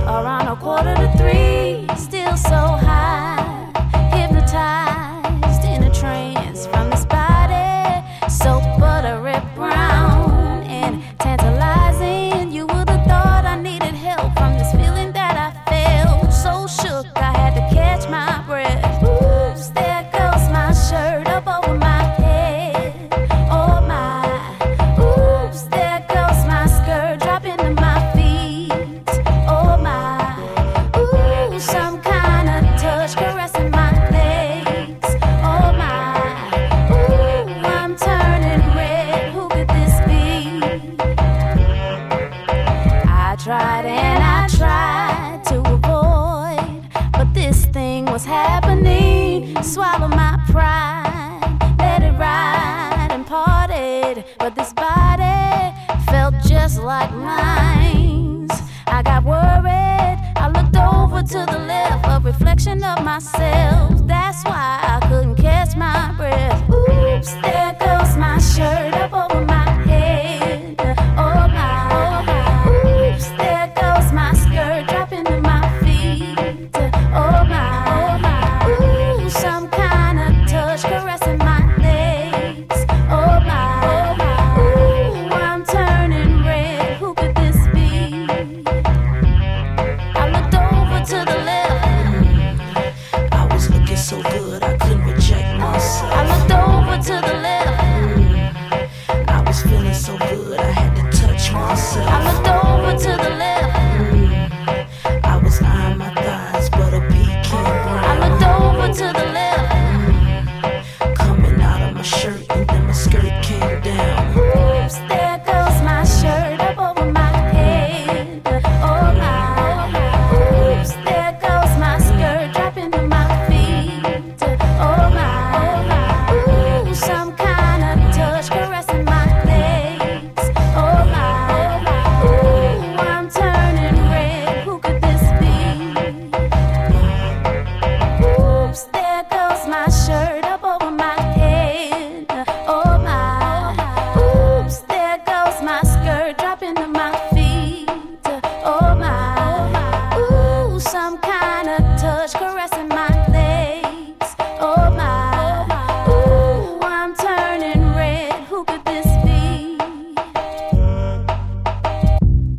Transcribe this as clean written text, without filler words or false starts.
Around 2:45, still so high, hypnotized in a trance from this body, so buttery brown and tantalizing. You would have thought I needed help from this feeling that I felt. So shook, I had to catch my breath. Oops, there goes my shirt up over my head. Oh my, oops, there goes my skirt dropping to my feet. Oh my, ooh, some kind of touch caressing my legs. Oh my, ooh, I'm turning red. Who could this be? I tried and I tried to avoid, but this thing was happening. Swallow my pride, let it ride and parted. But this body felt just like mine. I got worried, I looked over to the left, a reflection of myself. That's why I couldn't catch my breath. Oops, there goes my shirt